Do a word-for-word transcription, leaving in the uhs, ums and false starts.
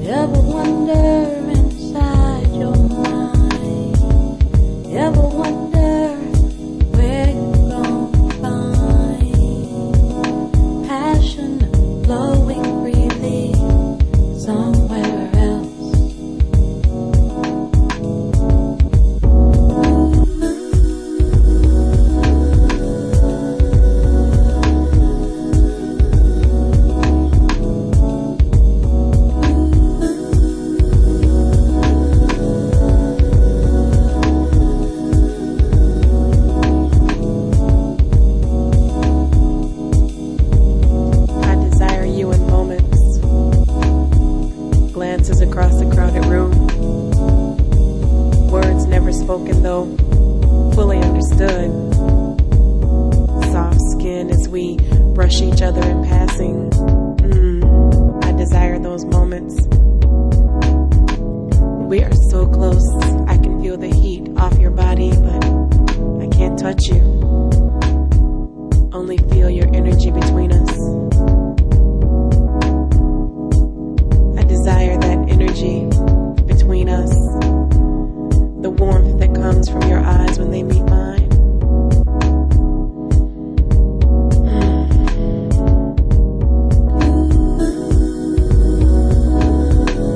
Ever wonder inside your mind? Ever wonder where you're gonna find passion flowing freely somewhere else? Glances across the crowded room, words never spoken though fully understood. Soft skin as we brush each other in passing. Mm, I desire those moments. We are so close, I can feel the heat off your body, but I can't touch you. Only feel your